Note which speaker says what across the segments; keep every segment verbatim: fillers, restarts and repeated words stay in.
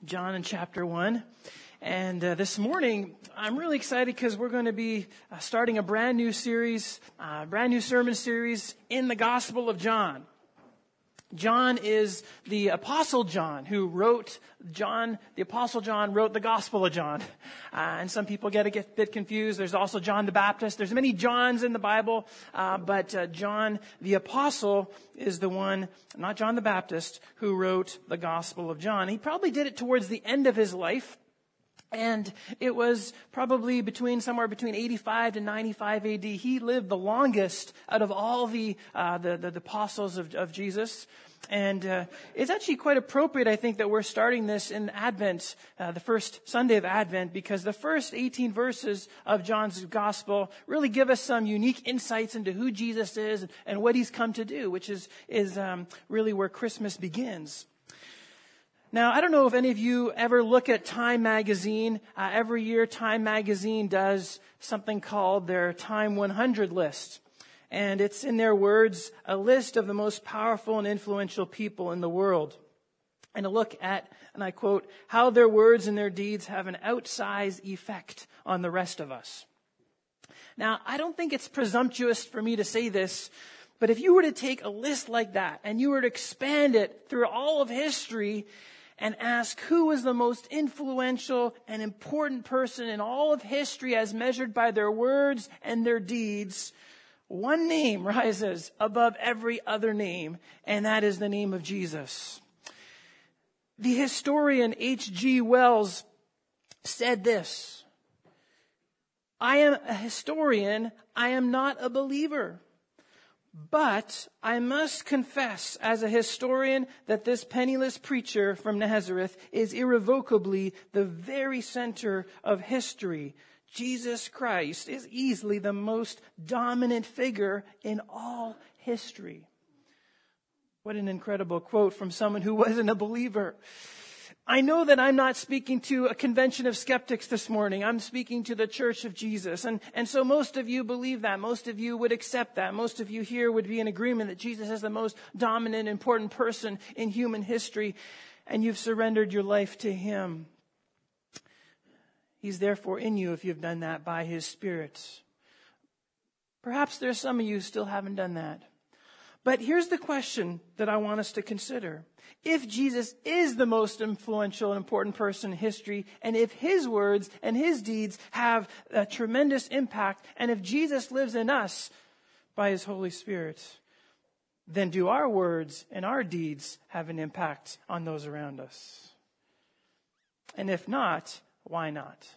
Speaker 1: John in chapter one. And uh, this morning, I'm really excited because we're going to be uh, starting a brand new series, uh, brand new sermon series in the Gospel of John. John is the Apostle John who wrote, John, the Apostle John wrote the Gospel of John. Uh, and some people get a get, bit confused. There's also John the Baptist. There's many Johns in the Bible, uh, but uh, John the Apostle is the one, not John the Baptist, who wrote the Gospel of John. He probably did it towards the end of his life. And it was probably between somewhere between eighty-five to ninety-five A D. He lived the longest out of all the uh, the, the, the apostles of, of Jesus. And uh, it's actually quite appropriate, I think, that we're starting this in Advent, uh, the first Sunday of Advent, because the first eighteen verses of John's Gospel really give us some unique insights into who Jesus is and what he's come to do, which is is um, really where Christmas begins. Now, I don't know if any of you ever look at Time magazine. Uh, every year, Time magazine does something called their Time one hundred list. And it's, in their words, a list of the most powerful and influential people in the world. And a look at, and I quote, how their words and their deeds have an outsized effect on the rest of us. Now, I don't think it's presumptuous for me to say this, but if you were to take a list like that and you were to expand it through all of history and ask who was the most influential and important person in all of history as measured by their words and their deeds, one name rises above every other name, and that is the name of Jesus. The historian H G Wells said this: "I am a historian, I am not a believer. But I must confess as a historian that this penniless preacher from Nazareth is irrevocably the very center of history. Jesus Christ is easily the most dominant figure in all history." What an incredible quote from someone who wasn't a believer. I know that I'm not speaking to a convention of skeptics this morning. I'm speaking to the Church of Jesus. And, and so most of you believe that. Most of you would accept that. Most of you here would be in agreement that Jesus is the most dominant, important person in human history. And you've surrendered your life to him. He's therefore in you if you've done that by his Spirit. Perhaps there's some of you who still haven't done that. But here's the question that I want us to consider. If Jesus is the most influential and important person in history, and if his words and his deeds have a tremendous impact, and if Jesus lives in us by his Holy Spirit, then do our words and our deeds have an impact on those around us? And if not, why not?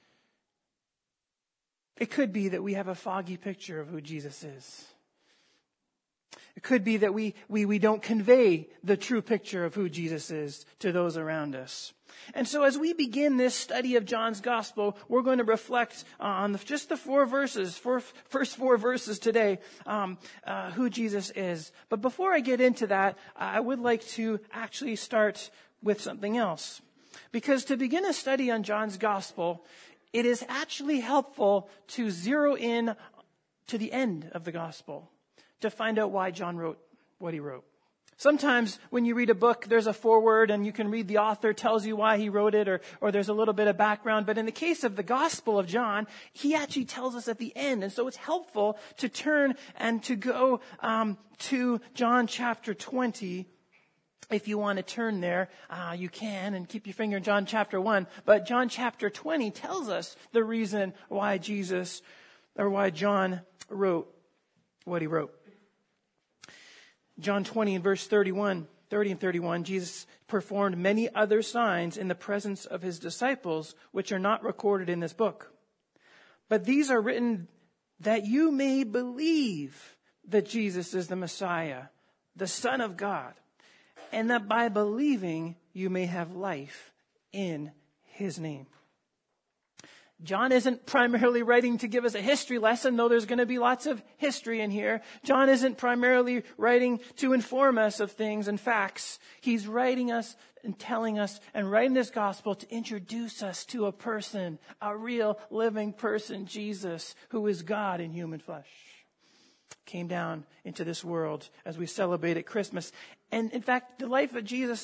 Speaker 1: It could be that we have a foggy picture of who Jesus is. It could be that we, we, we don't convey the true picture of who Jesus is to those around us. And so as we begin this study of John's Gospel, we're going to reflect on the, just the four verses, four, first four verses today, um, uh, who Jesus is. But before I get into that, I would like to actually start with something else. Because to begin a study on John's Gospel, it is actually helpful to zero in to the end of the Gospel to find out why John wrote what he wrote. Sometimes when you read a book, there's a foreword and you can read the author tells you why he wrote it, or, or there's a little bit of background. But in the case of the Gospel of John, he actually tells us at the end. And so it's helpful to turn and to go um, to John chapter twenty. If you want to turn there, uh, you can, and keep your finger in John chapter one. But John chapter twenty tells us the reason why Jesus, or why John wrote what he wrote. John twenty and verse thirty-one, thirty and thirty-one, Jesus performed many other signs in the presence of his disciples, which are not recorded in this book. But these are written that you may believe that Jesus is the Messiah, the Son of God, and that by believing you may have life in his name. John isn't primarily writing to give us a history lesson, though there's going to be lots of history in here. John isn't primarily writing to inform us of things and facts. He's writing us and telling us and writing this gospel to introduce us to a person, a real living person, Jesus, who is God in human flesh. Came down into this world as we celebrate at Christmas. And in fact, the life of Jesus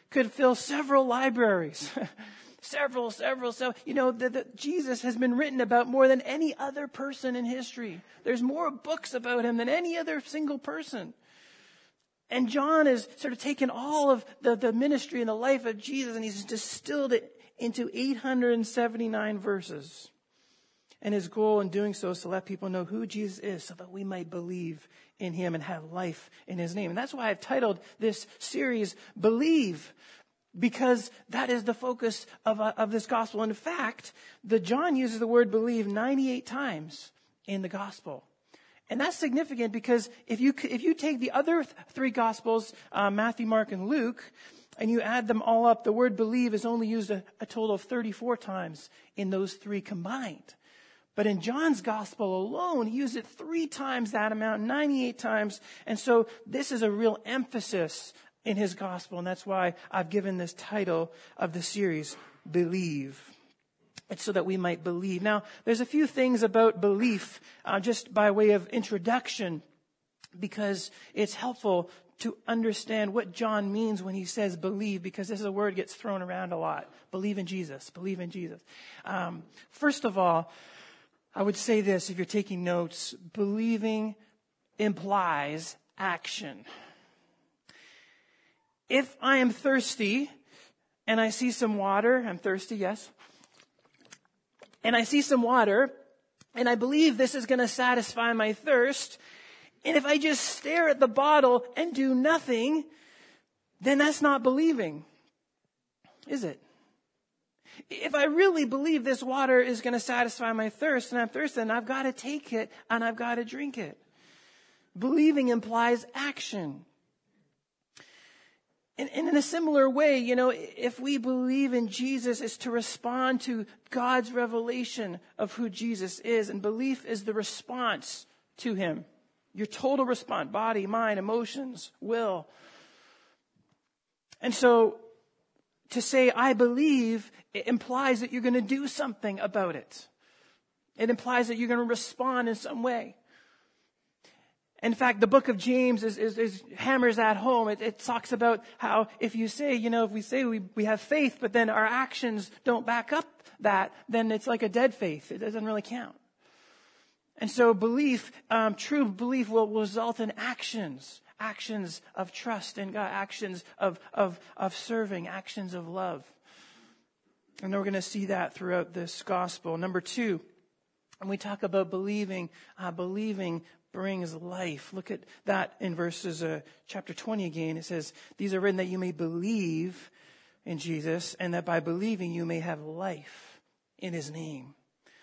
Speaker 1: could fill several libraries. several, several, several. You know, the, the, Jesus has been written about more than any other person in history. There's more books about him than any other single person. And John has sort of taken all of the, the ministry and the life of Jesus, and he's distilled it into eight hundred seventy-nine verses. And his goal in doing so is to let people know who Jesus is so that we might believe in him and have life in his name. And that's why I've titled this series, Believe, because that is the focus of, uh, of this gospel. In fact, the John uses the word believe ninety-eight times in the gospel. And that's significant because if you if you take the other th- three gospels, uh, Matthew, Mark, and Luke, and you add them all up, the word believe is only used a, a total of thirty-four times in those three combined. But in John's gospel alone, he used it three times that amount, ninety-eight times. And so this is a real emphasis in his gospel. And that's why I've given this title of the series, Believe. It's so that we might believe. Now, there's a few things about belief, uh, just by way of introduction, because it's helpful to understand what John means when he says believe, because this is a word that gets thrown around a lot. Believe in Jesus. Believe in Jesus. Um, first of all, I would say this, if you're taking notes, believing implies action. If I am thirsty and I see some water, I'm thirsty, yes, and I see some water, and I believe this is going to satisfy my thirst, and if I just stare at the bottle and do nothing, then that's not believing, is it? If I really believe this water is going to satisfy my thirst, and I'm thirsty, then I've got to take it and I've got to drink it. Believing implies action. And, and in a similar way, you know, if we believe in Jesus, it's to respond to God's revelation of who Jesus is. And belief is the response to him. Your total response, body, mind, emotions, will. And so to say, I believe, it implies that you're going to do something about it. It implies that you're going to respond in some way. In fact, the book of James is, is, is hammers that home. It, it talks about how if you say, you know, if we say we, we have faith, but then our actions don't back up that, then it's like a dead faith. It doesn't really count. And so belief, um, true belief will result in actions. Actions of trust in God, actions of, of, of serving, actions of love. And we're going to see that throughout this gospel. Number two, when we talk about believing, uh, believing brings life. Look at that in verses, uh, chapter twenty again. It says, these are written that you may believe in Jesus, and that by believing you may have life in his name.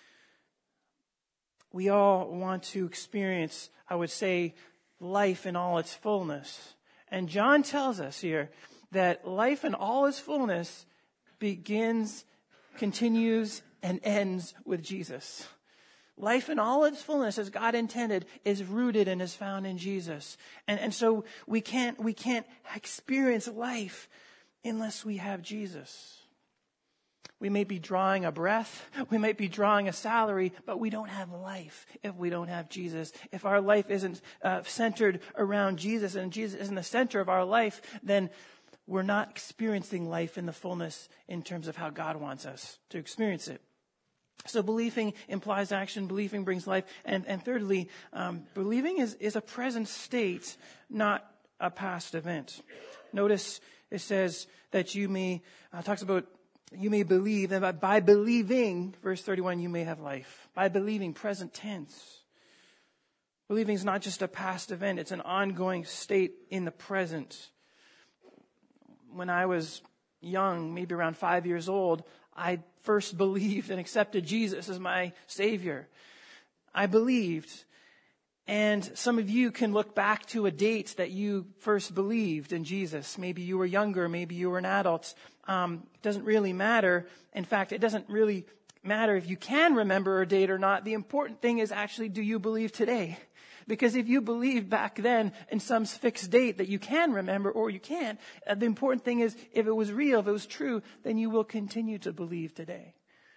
Speaker 1: We all want to experience, I would say, life in all its fullness. And John tells us here that life in all its fullness begins, continues, and ends with Jesus. Life in all its fullness, as God intended, is rooted and is found in Jesus. And, and so we can't, we can't experience life unless we have Jesus. We may be drawing a breath, we might be drawing a salary, but we don't have life if we don't have Jesus. If our life isn't uh, centered around Jesus and Jesus isn't the center of our life, then we're not experiencing life in the fullness in terms of how God wants us to experience it. So believing implies action, believing brings life. And, and thirdly, um, believing is, is a present state, not a past event. Notice it says that you may, uh, talks about you may believe, and by believing, verse thirty-one, you may have life. By believing, present tense. Believing is not just a past event, it's an ongoing state in the present. When I was young, maybe around five years old, I first believed and accepted Jesus as my Savior. I believed. And some of you can look back to a date that you first believed in Jesus. Maybe you were younger, maybe you were an adult. Um, it doesn't really matter. In fact, it doesn't really matter if you can remember a date or not. The important thing is actually, do you believe today? Because if you believed back then in some fixed date that you can remember or you can't, uh, the important thing is if it was real, if it was true, then you will continue to believe today.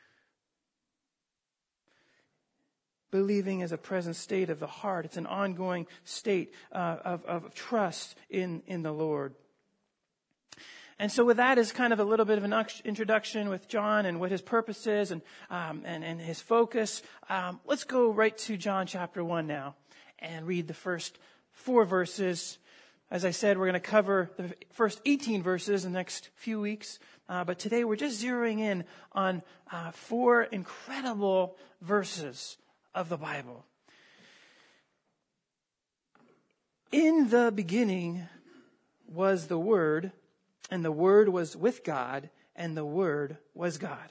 Speaker 1: Believing is a present state of the heart. It's an ongoing state uh, of, of trust in, in the Lord. And so with that as kind of a little bit of an introduction with John and what his purpose is and, um, and, and his focus, um, let's go right to John chapter one now and read the first four verses. As I said, we're going to cover the first eighteen verses in the next few weeks. Uh, but today we're just zeroing in on uh, four incredible verses of the Bible. In the beginning was the Word, and the Word was with God, and the Word was God.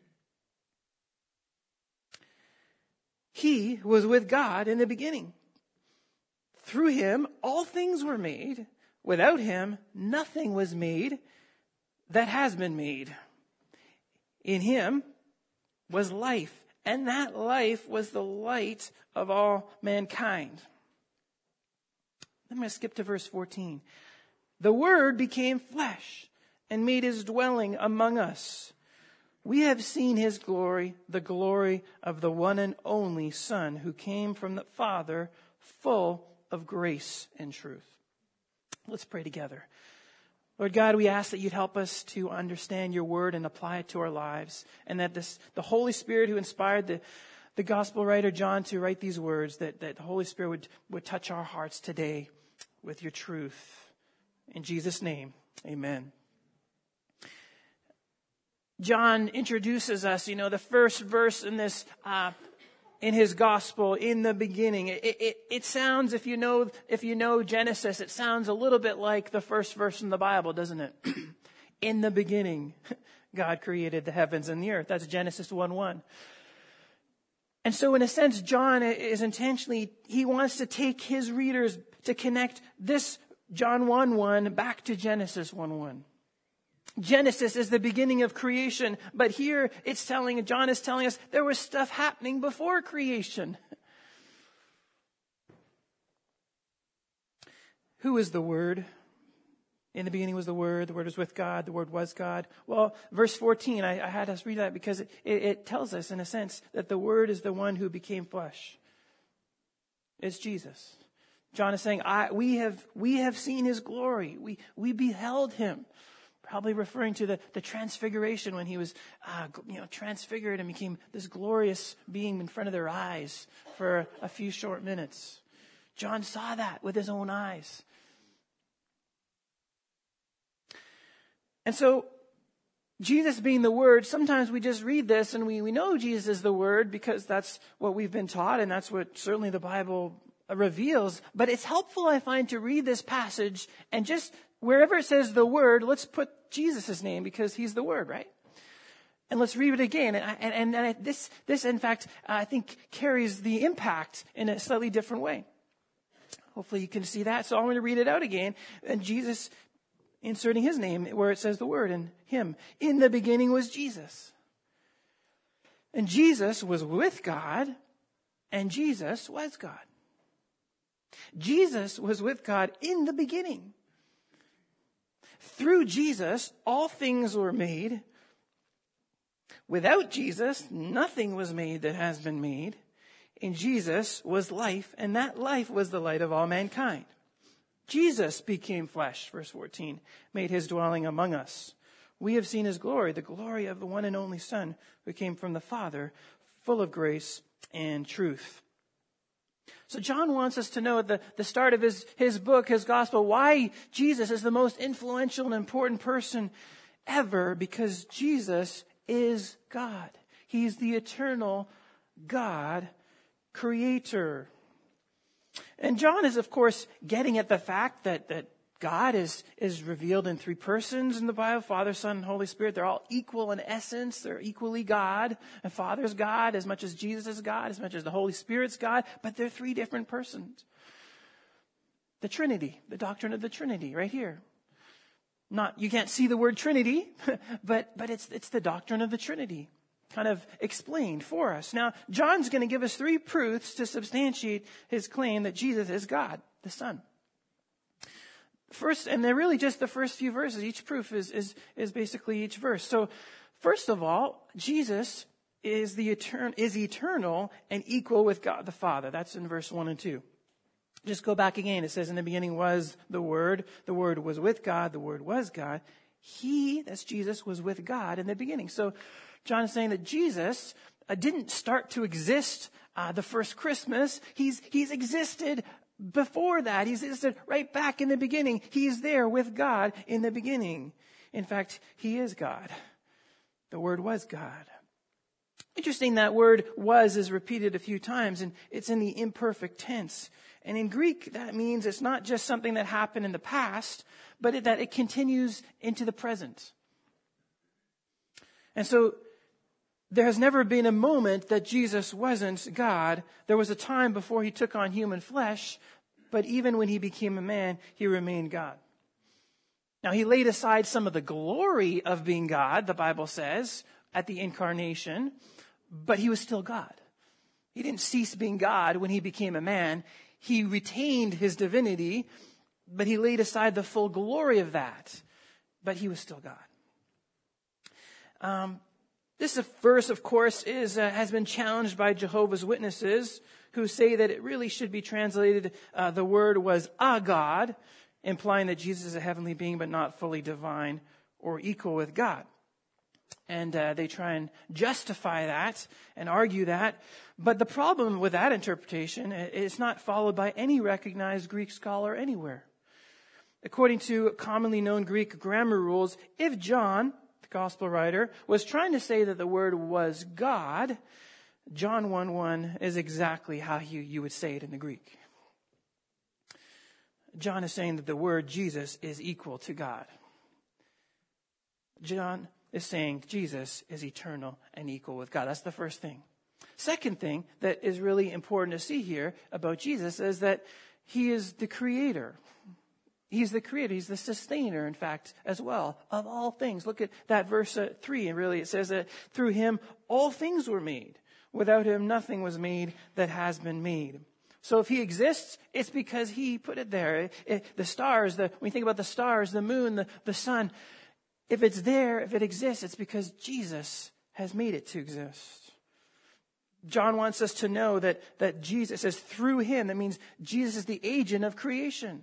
Speaker 1: He was with God in the beginning. Through him, all things were made. Without him, nothing was made that has been made. In him was life, and that life was the light of all mankind. I'm going to skip to verse fourteen. The Word became flesh and made his dwelling among us. We have seen his glory, the glory of the one and only Son who came from the Father, full of grace and truth. Let's pray together. Lord God, we ask that you'd help us to understand your word and apply it to our lives, and that this, the Holy Spirit who inspired the, the gospel writer John to write these words, that, that the Holy Spirit would, would touch our hearts today with your truth. In Jesus' name, amen. John introduces us, you know, the first verse in this uh in his gospel, in the beginning. It, it, it sounds, if you know, if you know Genesis, it sounds a little bit like the first verse in the Bible, doesn't it? In the beginning, God created the heavens and the earth. That's Genesis one one. And so in a sense, John is intentionally, he wants to take his readers to connect this John one one back to Genesis one one. Genesis is the beginning of creation, but here it's telling, John is telling us there was stuff happening before creation. Who is the Word? In the beginning was the Word, the Word was with God, the Word was God. Well, verse fourteen, I, I had us read that because it, it, it tells us, in a sense, that the Word is the one who became flesh. It's Jesus. John is saying, I, we have we have seen his glory. We, we beheld him. Probably referring to the, the transfiguration when he was uh, you know, transfigured and became this glorious being in front of their eyes for a few short minutes. John saw that with his own eyes. And so, Jesus being the Word, sometimes we just read this and we, we know Jesus is the Word because that's what we've been taught and that's what certainly the Bible reveals. But it's helpful, I find, to read this passage and just wherever it says the Word, let's put Jesus' name because he's the Word, right? And let's read it again. And, and, and I, this, this, in fact, I think carries the impact in a slightly different way. Hopefully you can see that. So I'm going to read it out again. And Jesus inserting his name where it says the Word and him. In the beginning was Jesus. And Jesus was with God, and Jesus was God. Jesus was with God in the beginning. Through Jesus, all things were made. Without Jesus, nothing was made that has been made. In Jesus was life, and that life was the light of all mankind. Jesus became flesh, verse fourteen, made his dwelling among us. We have seen his glory, the glory of the one and only Son who came from the Father, full of grace and truth. So John wants us to know at the, the start of his, his book, his gospel, why Jesus is the most influential and important person ever, because Jesus is God. He's the eternal God, creator. And John is, of course, getting at the fact that, that God is, is revealed in three persons in the Bible, Father, Son, and Holy Spirit. They're all equal in essence. They're equally God. And Father's God as much as Jesus is God, as much as the Holy Spirit's God. But they're three different persons. The Trinity, the doctrine of the Trinity, right here. Not, you can't see the word Trinity, but, but it's, it's the doctrine of the Trinity. Kind of explained for us. Now, John's going to give us three proofs to substantiate his claim that Jesus is God, the Son. First, and they're really just the first few verses. Each proof is, is, is basically each verse. So, first of all, Jesus is the etern- is eternal and equal with God the Father. That's in verse one and two. Just go back again. It says, in the beginning was the Word. The Word was with God. The Word was God. He, that's Jesus, was with God in the beginning. So John is saying that Jesus uh, didn't start to exist uh, the first Christmas. He's, he's existed before that. He's existed right back in the beginning. He's there with God in the beginning. In fact, he is God. The Word was God. Interesting, that word was is repeated a few times, and it's in the imperfect tense. And in Greek, that means it's not just something that happened in the past, but it, that it continues into the present. And so there has never been a moment that Jesus wasn't God. There was a time before he took on human flesh, but even when he became a man, he remained God. Now, he laid aside some of the glory of being God, the Bible says, at the incarnation, but he was still God. He didn't cease being God when he became a man. He retained his divinity, but he laid aside the full glory of that. But he was still God. Um, this verse, of course, is uh, has been challenged by Jehovah's Witnesses, who say that it really should be translated, uh, the word was a God, implying that Jesus is a heavenly being, but not fully divine or equal with God. And uh, they try and justify that and argue that. But the problem with that interpretation is not followed by any recognized Greek scholar anywhere. According to commonly known Greek grammar rules, if John, the gospel writer, was trying to say that the word was God, John one one is exactly how you, you would say it in the Greek. John is saying that the word Jesus is equal to God. John is saying Jesus is eternal and equal with God. That's the first thing. Second thing that is really important to see here about Jesus is that he is the creator. He's the creator. He's the sustainer, in fact, as well, of all things. Look at that verse uh, three. And really it says that through him all things were made. Without him nothing was made that has been made. So if he exists, it's because he put it there. It, it, the stars, the, when you think about the stars, the moon, the, the sun, if it's there, if it exists, it's because Jesus has made it to exist. John wants us to know that, that Jesus is through him. That means Jesus is the agent of creation.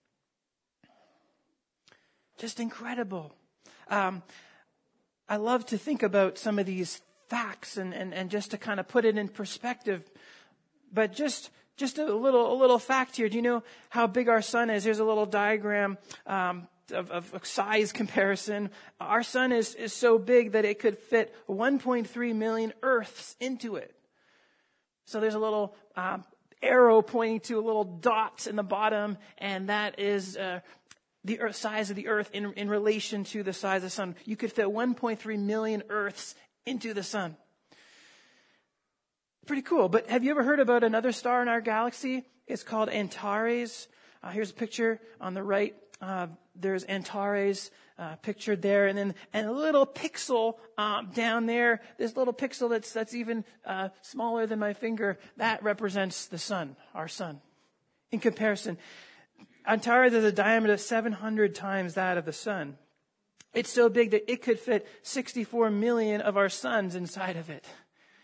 Speaker 1: Just incredible. Um, I love to think about some of these facts and, and, and just to kind of put it in perspective. But just just a little a little fact here. Do you know how big our sun is? Here's a little diagram um, of, of, of size comparison. Our sun is, is so big that it could fit one point three million Earths into it. So there's a little um, arrow pointing to a little dot in the bottom, and that is uh, the earth, size of the Earth in, in relation to the size of the sun. You could fit one point three million Earths into the sun. Pretty cool. But have you ever heard about another star in our galaxy? It's called Antares. Uh, here's a picture on the right. Uh, there's Antares uh, pictured there, and then and a little pixel um, down there. This little pixel that's that's even uh, smaller than my finger. That represents the sun, our sun. In comparison, Antares has a diameter seven hundred times that of the sun. It's so big that it could fit sixty-four million of our suns inside of it.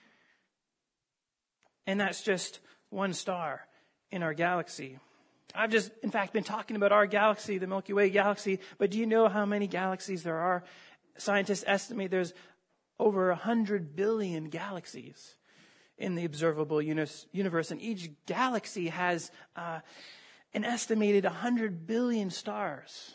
Speaker 1: And that's just one star in our galaxy. I've just, in fact, been talking about our galaxy, the Milky Way galaxy, but do you know how many galaxies there are? Scientists estimate there's over one hundred billion galaxies in the observable universe, and each galaxy has uh, an estimated one hundred billion stars.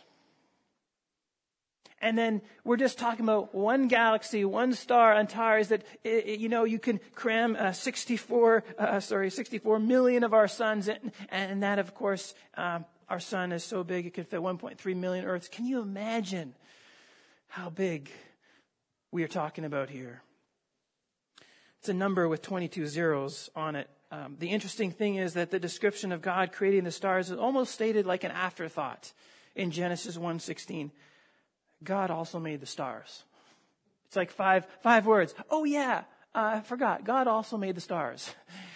Speaker 1: And then we're just talking about one galaxy, one star, Antares, that, you know, you can cram uh, sixty-four, uh, sorry, sixty-four million of our suns in. And that, of course, um, our sun is so big it could fit one point three million Earths. Can you imagine how big we are talking about here? It's a number with twenty-two zeros on it. Um, the interesting thing is that the description of God creating the stars is almost stated like an afterthought in Genesis one sixteen. God also made the stars. It's like five five words. Oh yeah, uh, I forgot. God also made the stars.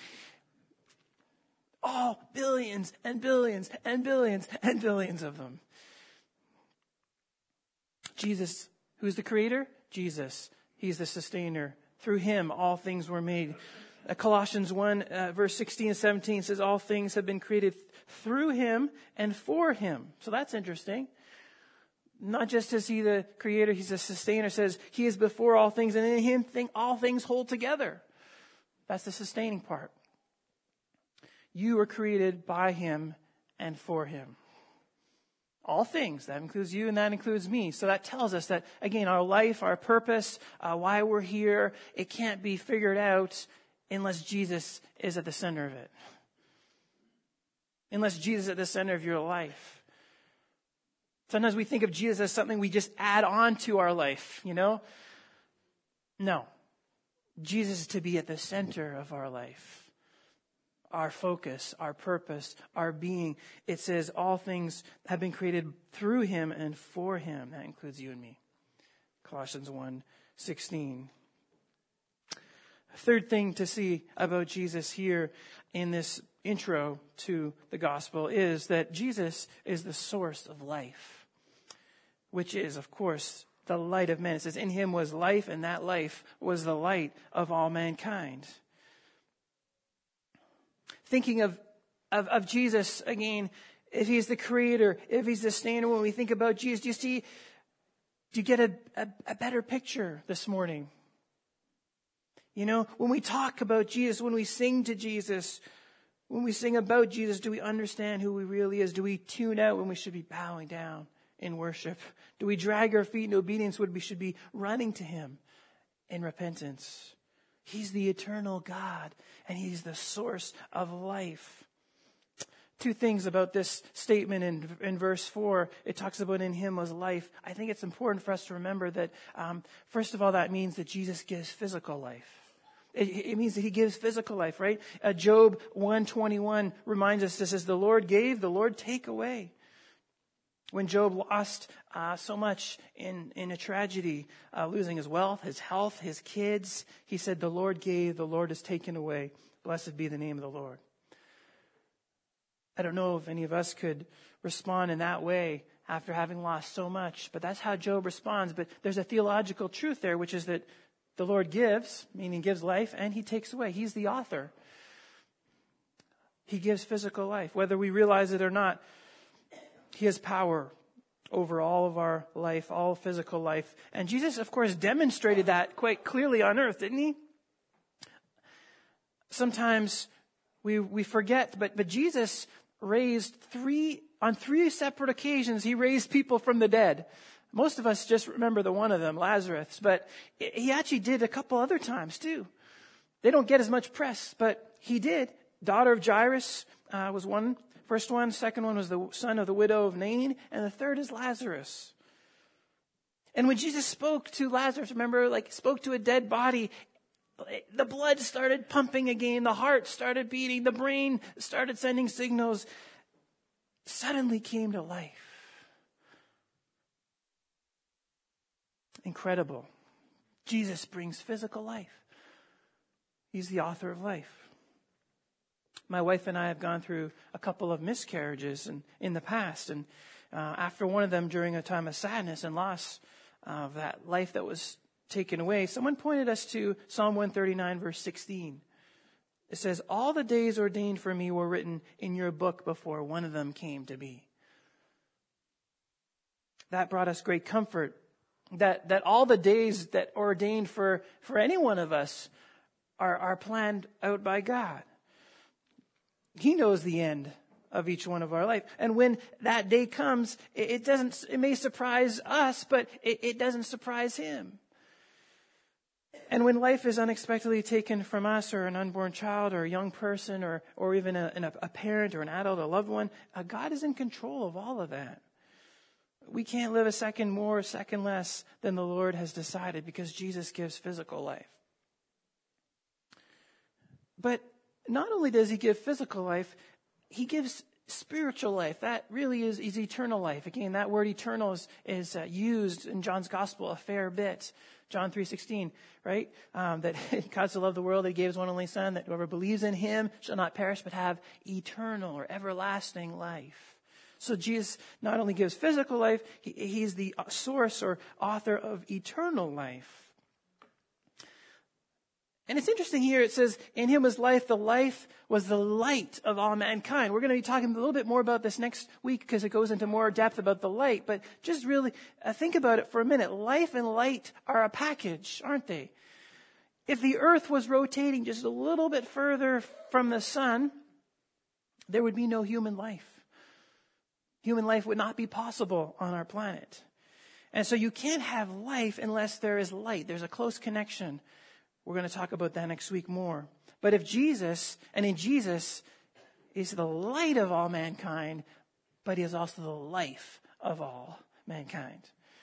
Speaker 1: Oh, billions and billions and billions and billions of them. Jesus, who's the creator? Jesus. He's the sustainer. Through him, all things were made. Uh, Colossians one, uh, verse sixteen and seventeen says, all things have been created through him and for him. So that's interesting. Not just is he the creator, he's the sustainer. It says he is before all things, and in him thing, all things hold together. That's the sustaining part. You were created by him and for him. All things. That includes you and that includes me. So that tells us that, again, our life, our purpose, uh, why we're here, it can't be figured out unless Jesus is at the center of it. Unless Jesus is at the center of your life. Sometimes we think of Jesus as something we just add on to our life, you know? No. Jesus is to be at the center of our life. Our focus, our purpose, our being. It says all things have been created through him and for him. That includes you and me. Colossians one sixteen. Third thing to see about Jesus here in this intro to the gospel is that Jesus is the source of life, which is, of course, the light of men. It says, in him was life, and that life was the light of all mankind. Thinking of, of, of Jesus, again, if he's the creator, if he's the sustainer, when we think about Jesus, do you see, do you get a, a, a better picture this morning? You know, when we talk about Jesus, when we sing to Jesus, when we sing about Jesus, do we understand who he really is? Do we tune out when we should be bowing down in worship? Do we drag our feet in obedience when we should be running to him in repentance? He's the eternal God, and he's the source of life. Two things about this statement in, in verse four. It talks about in him was life. I think it's important for us to remember that, um, first of all, that means that Jesus gives physical life. It, it means that he gives physical life, right? Uh, Job one twenty-one reminds us, this is the Lord gave, the Lord take away. When Job lost uh, so much in, in a tragedy, uh, losing his wealth, his health, his kids, he said, the Lord gave, the Lord has taken away. Blessed be the name of the Lord. I don't know if any of us could respond in that way after having lost so much, but that's how Job responds. But there's a theological truth there, which is that the Lord gives, meaning gives life, and he takes away. He's the author. He gives physical life, whether we realize it or not. He has power over all of our life, all physical life. And Jesus, of course, demonstrated that quite clearly on earth, didn't he? Sometimes we we forget, but, but Jesus raised three, on three separate occasions, he raised people from the dead. Most of us just remember the one of them, Lazarus, but he actually did a couple other times too. They don't get as much press, but he did. Daughter of Jairus uh, was one. First one, second one was the son of the widow of Nain, and the third is Lazarus. And when Jesus spoke to Lazarus, remember, like spoke to a dead body, the blood started pumping again, the heart started beating, the brain started sending signals, suddenly came to life. Incredible. Jesus brings physical life. He's the author of life. My wife and I have gone through a couple of miscarriages in, in the past. And uh, after one of them, during a time of sadness and loss of that life that was taken away, someone pointed us to Psalm one thirty-nine, verse sixteen. It says, all the days ordained for me were written in your book before one of them came to be. That brought us great comfort. That, that all the days that are ordained for, for any one of us are, are planned out by God. He knows the end of each one of our life. And when that day comes, it, it doesn't, it may surprise us, but it, it doesn't surprise him. And when life is unexpectedly taken from us, or an unborn child, or a young person, or, or even a, a parent, or an adult, a loved one, uh, God is in control of all of that. We can't live a second more, a second less than the Lord has decided, because Jesus gives physical life. But not only does he give physical life, he gives spiritual life. That really is, is eternal life. Again, that word eternal is, is uh, used in John's gospel a fair bit. John three sixteen, right? Um, that God so loved the world that he gave his one only son, that whoever believes in him shall not perish but have eternal or everlasting life. So Jesus not only gives physical life, he, he's the source or author of eternal life. And it's interesting here, it says, in him was life, the life was the light of all mankind. We're going to be talking a little bit more about this next week because it goes into more depth about the light. But just really uh, think about it for a minute. Life and light are a package, aren't they? If the earth was rotating just a little bit further from the sun, there would be no human life. Human life would not be possible on our planet. And so you can't have life unless there is light. There's a close connection. We're going to talk about that next week more. But if Jesus, and in Jesus, is the light of all mankind, but he is also the life of all mankind.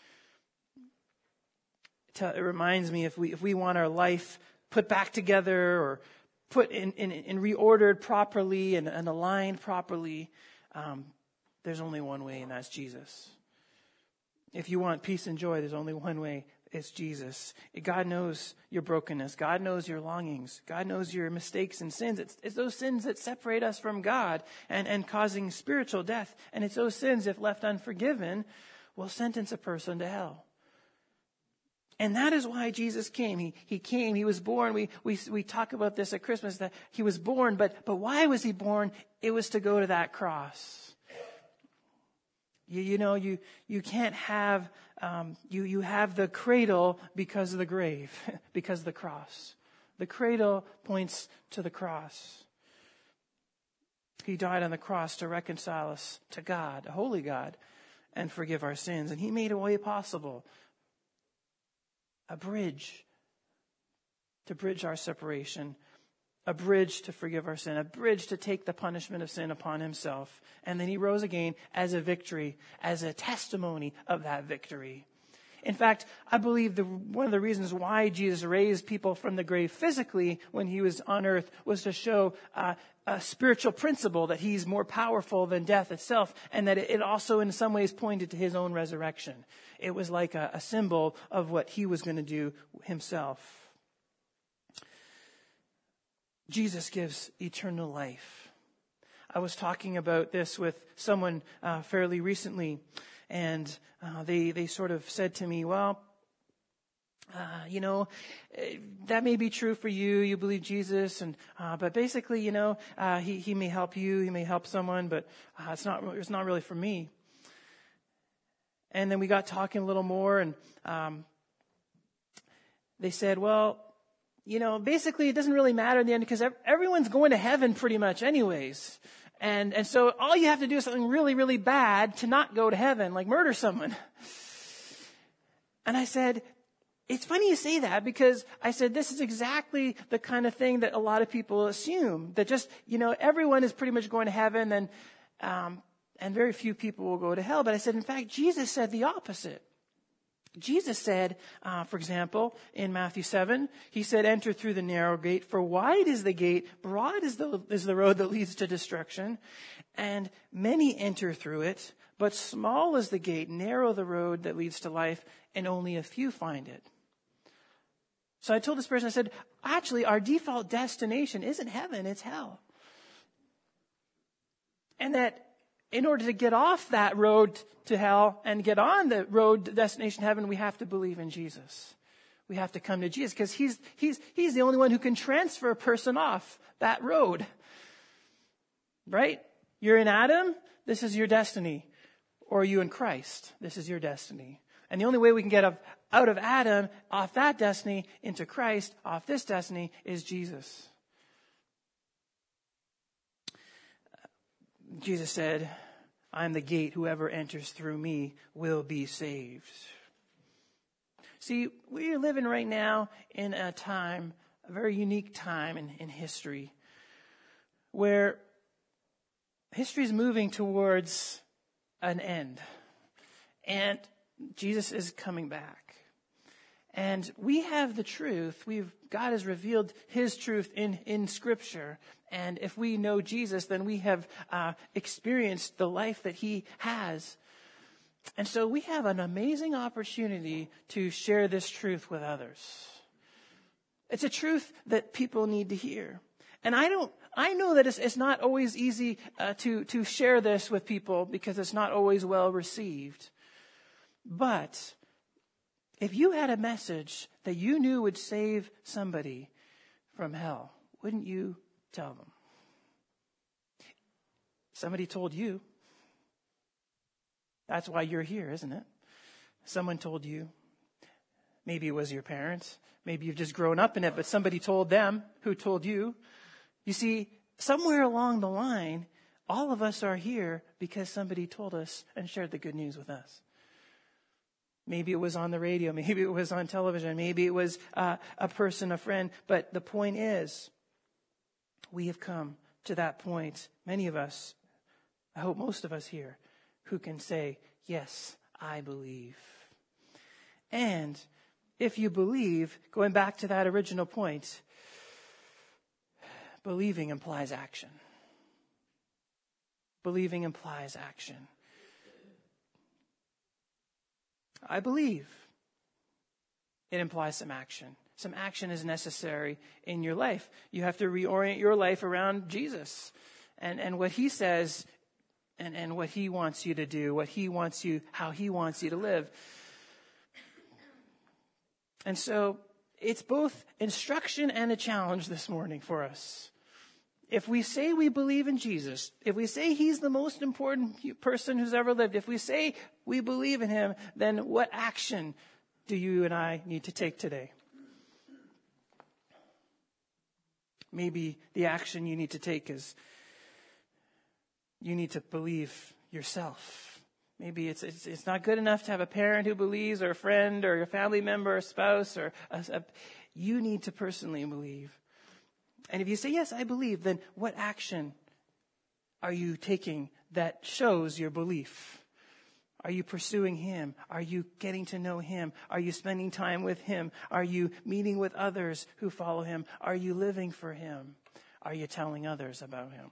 Speaker 1: It reminds me, if we if we want our life put back together or put in, in, in reordered properly and, and aligned properly, um, there's only one way, and that's Jesus. If you want peace and joy, there's only one way. It's Jesus. God knows your brokenness. God knows your longings. God knows your mistakes and sins. It's, it's those sins that separate us from God and, and causing spiritual death. And it's those sins, if left unforgiven, will sentence a person to hell. And that is why Jesus came. He, he came. He was born. We, we, we talk about this at Christmas, that he was born. But, but why was he born? It was to go to that cross. You, you know, you, you can't have, um, you, you have the cradle because of the grave, because of the cross. The cradle points to the cross. He died on the cross to reconcile us to God, a holy God, and forgive our sins. And he made a way possible, a bridge to bridge our separation, a bridge to forgive our sin, a bridge to take the punishment of sin upon himself. And then he rose again as a victory, as a testimony of that victory. In fact, I believe the, one of the reasons why Jesus raised people from the grave physically when he was on earth was to show uh, a spiritual principle that he's more powerful than death itself, and that it also in some ways pointed to his own resurrection. It was like a, a symbol of what he was going to do himself. Jesus gives eternal life. I was talking about this with someone uh, fairly recently, and uh, they they sort of said to me, well, uh, you know, that may be true for you. You believe Jesus, and uh, but basically, you know, uh, he he may help you, he may help someone, but uh, it's not it's not really for me. And then we got talking a little more, and um, they said, well, you know, basically it doesn't really matter in the end because everyone's going to heaven pretty much anyways. And and so all you have to do is something really, really bad to not go to heaven, like murder someone. And I said, it's funny you say that because I said this is exactly the kind of thing that a lot of people assume, that just, you know, everyone is pretty much going to heaven and, um, and very few people will go to hell. But I said, in fact, Jesus said the opposite. Jesus said, uh, for example, in Matthew seven, he said, enter through the narrow gate, for wide is the gate, broad is the, is the road that leads to destruction, and many enter through it, but small is the gate, narrow the road that leads to life, and only a few find it. So I told this person, I said, actually, our default destination isn't heaven, it's hell. And that in order to get off that road to hell and get on the road to destination heaven, we have to believe in Jesus. We have to come to Jesus because he's, he's, he's the only one who can transfer a person off that road. Right? You're in Adam, this is your destiny. Or are you in Christ? This is your destiny. And the only way we can get out of Adam, off that destiny, into Christ, off this destiny, is Jesus. Jesus said, I am the gate. Whoever enters through me will be saved. See, we are living right now in a time, a very unique time in, in history, where history is moving towards an end. And Jesus is coming back. And we have the truth. We've God has revealed his truth in, in Scripture. And if we know Jesus, then we have uh, experienced the life that he has. And so we have an amazing opportunity to share this truth with others. It's a truth that people need to hear. And I don't, I know that it's, it's not always easy uh, to, to share this with people because it's not always well received. But if you had a message that you knew would save somebody, from hell, wouldn't you tell them? Somebody told you. That's why you're here, isn't it? Someone told you. Maybe it was your parents. Maybe you've just grown up in it, but somebody told them who told you. You see, somewhere along the line, all of us are here because somebody told us and shared the good news with us. Maybe it was on the radio. Maybe it was on television. Maybe it was uh, a person, a friend. But the point is, we have come to that point, many of us, I hope most of us here, who can say, yes, I believe. And if you believe, going back to that original point, believing implies action. Believing implies action. I believe. It implies some action. Some action is necessary in your life. You have to reorient your life around Jesus and, and what he says and, and what he wants you to do, what he wants you, how he wants you to live. And so it's both instruction and a challenge this morning for us. If we say we believe in Jesus, if we say he's the most important person who's ever lived, if we say we believe in him, then what action do you and I need to take today? Maybe the action you need to take is you need to believe yourself. Maybe it's, it's it's not good enough to have a parent who believes, or a friend, or a family member, or a spouse, or a, a, you need to personally believe. And if you say, yes, I believe, then what action are you taking that shows your belief? Are you pursuing him? Are you getting to know him? Are you spending time with him? Are you meeting with others who follow him? Are you living for him? Are you telling others about him?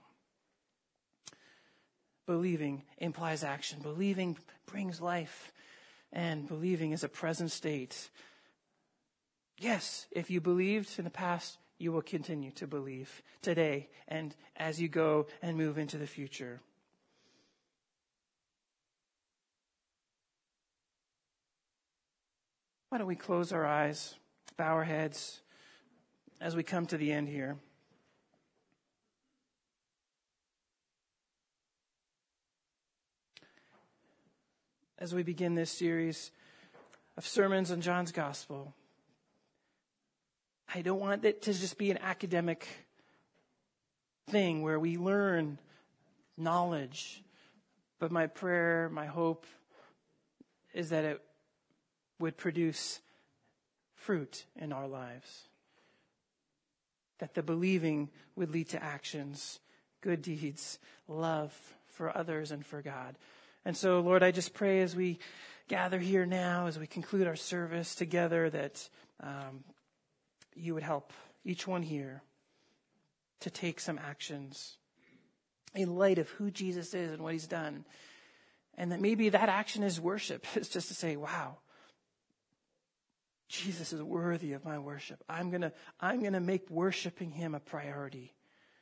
Speaker 1: Believing implies action. Believing brings life. And believing is a present state. Yes, if you believed in the past, you will continue to believe today and as you go and move into the future. Why don't we close our eyes, bow our heads as we come to the end here. As we begin this series of sermons on John's Gospel, I don't want it to just be an academic thing where we learn knowledge, but my prayer, my hope is that it would produce fruit in our lives. That the believing would lead to actions, good deeds, love for others and for God. And so, Lord, I just pray as we gather here now, as we conclude our service together, that um, you would help each one here to take some actions in light of who Jesus is and what he's done. And that maybe that action is worship. It's just to say, wow, Jesus is worthy of my worship. I'm going to I'm going to make worshiping him a priority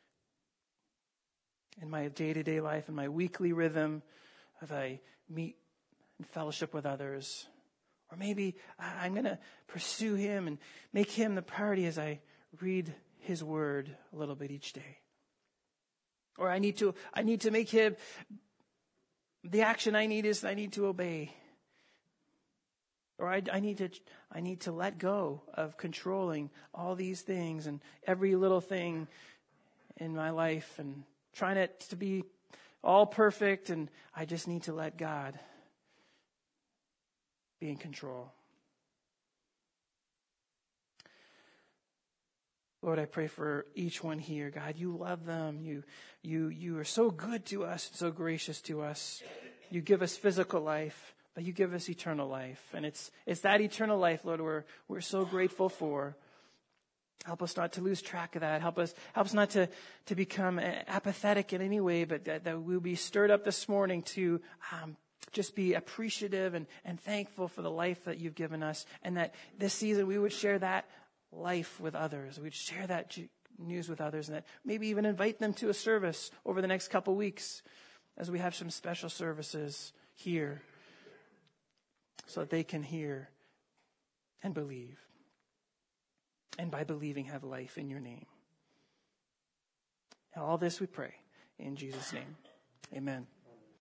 Speaker 1: in my day-to-day life, in my weekly rhythm, as I meet and fellowship with others. Or maybe I'm going to pursue him and make him the priority as I read his word a little bit each day. Or I need to I need to make him, the action I need is I need to obey. Or I, I need to I need to let go of controlling all these things and every little thing in my life and trying it to be all perfect, and I just need to let God be in control. Lord, I pray for each one here. God, you love them. You, you, you are so good to us, so gracious to us. You give us physical life, but you give us eternal life. And it's it's that eternal life, Lord, we're, we're so grateful for. Help us not to lose track of that. Help us help us not to, to become apathetic in any way, but that, that we'll be stirred up this morning to um, just be appreciative and, and thankful for the life that you've given us. And that this season we would share that life with others. We'd share that news with others, and that maybe even invite them to a service over the next couple weeks as we have some special services here so that they can hear and believe. and by believing have life in your name. All this we pray in Jesus' name. Amen.